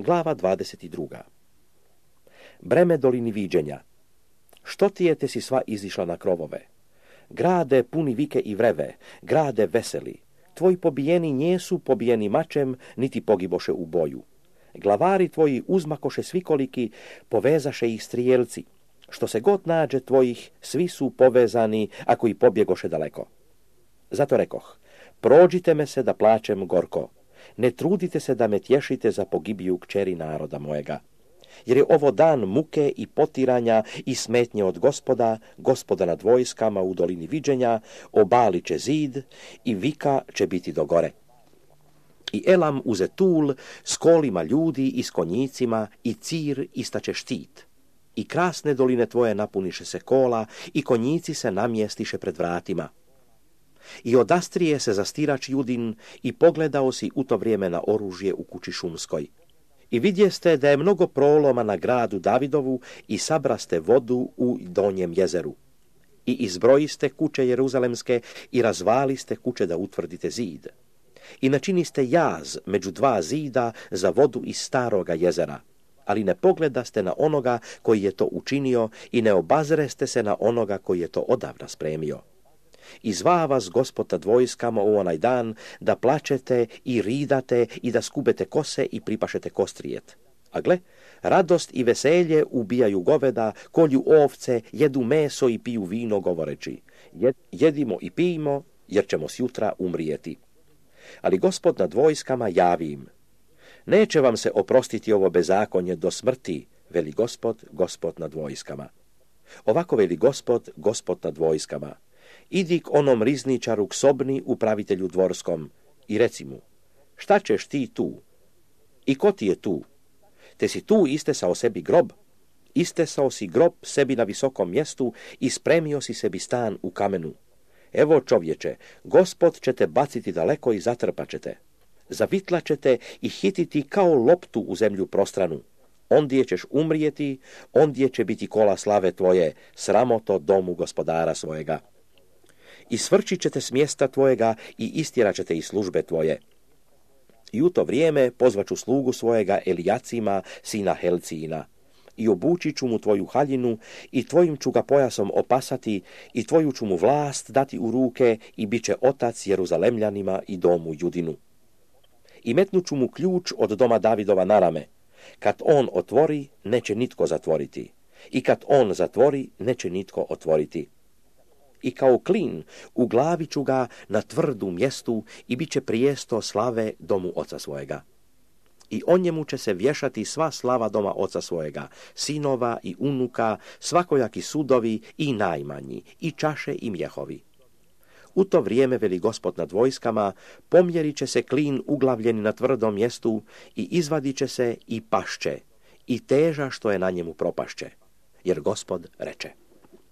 Glava 22. Breme dolini viđenja. Što ti je te si sva izišla na krovove? Grade puni vike i vreve, grade veseli. Tvoji pobijeni njesu pobijeni mačem, niti pogiboše u boju. Glavari tvoji uzmakoše svikoliki, povezaše ih strijelci. Što se god nađe tvojih, svi su povezani, ako i pobjegoše daleko. Zato rekoh, prođite me se da plačem gorko. Ne trudite se da me tješite za pogibiju kćeri naroda mojega. Jer je ovo dan muke i potiranja i smetnje od Gospoda nad vojskama u dolini viđenja, obali će zid i vika će biti do gore. I Elam uze tul s kolima ljudi i s konjicima i Cir istače štit. I krasne doline tvoje napuniše se kola i konjici se namjestiše pred vratima. I odastrije se zastirač Judin i pogledao si u to vrijeme na oružje u kući šumskoj. I vidjeste da je mnogo proloma na gradu Davidovu i sabraste vodu u donjem jezeru. I izbrojiste kuće jeruzalemske i razvaliste kuće da utvrdite zid. I načiniste jaz među dva zida za vodu iz staroga jezera, ali ne pogledaste na onoga koji je to učinio i ne obazreste se na onoga koji je to odavna spremio. I zva vas Gospod nad vojskama u onaj dan da plačete i ridate i da skubete kose i pripašete kostrijet. A gle, radost i veselje ubijaju goveda, kolju ovce, jedu meso i piju vino govoreći, jedimo i pijmo jer ćemo sjutra umrijeti. Ali Gospod nad vojskama javi im, neće vam se oprostiti ovo bezakonje do smrti, veli Gospod nad vojskama. Ovako veli Gospod nad vojskama. Idi k onom rizničaru k Sobni, upravitelju dvorskom, i reci mu, šta ćeš ti tu? I ko ti je tu? Te si tu istesao sebi grob? Istesao si grob sebi na visokom mjestu i spremio si sebi stan u kamenu. Evo čovječe, Gospod će te baciti daleko i zatrpat će te. Zavitlat će te i hititi kao loptu u zemlju prostranu. Ondje ćeš umrijeti, ondje će biti kola slave tvoje, sramoto domu gospodara svojega. I svrčit ćete s mjesta tvojega i istjerat ćete iz službe tvoje. I u to vrijeme pozvaću slugu svojega Elijacima, sina Helcijina. I obući ću mu tvoju haljinu i tvojim ću ga pojasom opasati i tvoju ću mu vlast dati u ruke i bit će otac Jeruzalemljanima i domu Judinu. I metnut ću mu ključ od doma Davidova na rame. Kad on otvori, neće nitko zatvoriti. I kad on zatvori, neće nitko otvoriti. I kao klin u glavi ću ga na tvrdu mjestu i bit će prijesto slave domu oca svojega. I o njemu će se vješati sva slava doma oca svojega, sinova i unuka, svakojaki sudovi i najmanji, i čaše i mjehovi. U to vrijeme, veli Gospod nad vojskama, pomjerit će se klin uglavljeni na tvrdom mjestu i izvadit će se i pašće, i teža što je na njemu propašće. Jer Gospod reče.